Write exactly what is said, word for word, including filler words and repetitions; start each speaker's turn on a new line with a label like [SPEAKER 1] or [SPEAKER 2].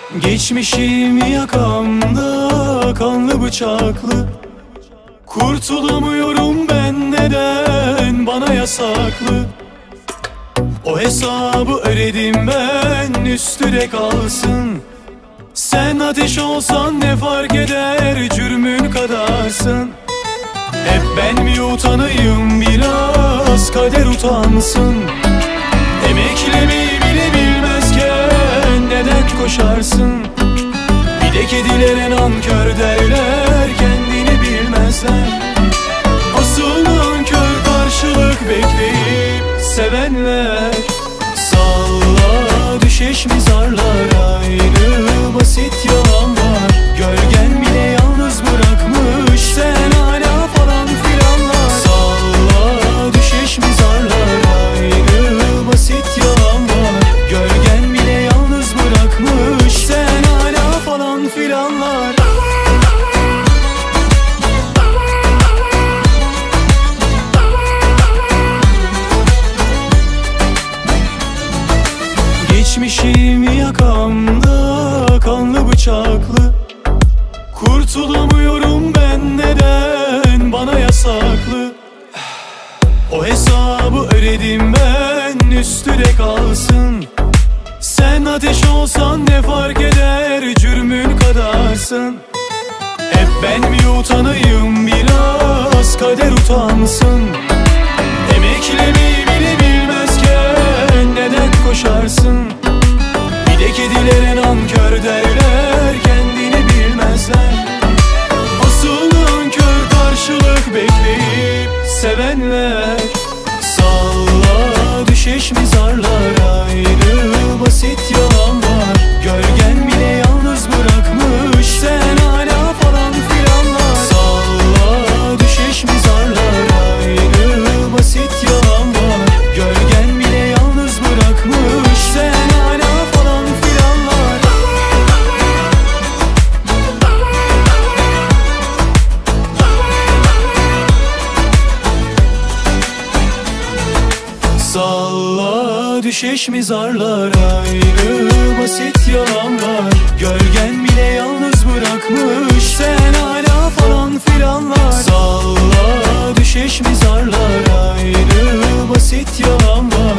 [SPEAKER 1] Geçmişim yakamda kanlı bıçaklı. Kurtulamıyorum ben, neden bana yasaklı? O hesabı ödedim ben, üstüne kalsın. Sen ateş olsan ne fark eder, cürmün kadarsın. Hep ben mi utanayım, biraz kader utansın. Emeklemeyi bile bilmezken neden koşarsın? Bir de kedilere nankör derler, kendini bilmezler. Asıl nankör karşılık bekleyip sevenler. Salla düşeş mi zarlar, aynı basit yalan var. Gölgen bile yalnız bırakmış, sen hala falan filanlar. Salla düşeş mi zarlar, aynı basit yalan var. Gölgen bile yalnız bırakmış, sen hala falan filanlar. Geçmişim yakamda kanlı bıçaklı. Kurtulamıyorum ben, neden bana yasaklı? O hesabı ödedim ben, üstüne kalsın. Sen ateş olsan ne fark eder, cürmün kadarsın. Hep ben mi utanayım, biraz kader utansın. Emeklemeyi bile bilmezken neden koşarsın? Bir de kedilere nankör derler, kendini bilmezler. Asıl nankör karşılık bekleyip sevenler. Salla düşeş mi zarlar, aynı basit yalan var. Gölgen bile yalnız bırakmış, sen hala falan filanlar. Salla düşeş mi zarlar, aynı basit yalan var. Gölgen bile yalnız bırakmış, sen hala falan filanlar. Salla düşeş mi zarlar, aynı basit yalan var. Gölgen bile yalnız bırakmış, sen hala falan filanlar. Salla düşeş mi zarlar, aynı basit yalan var.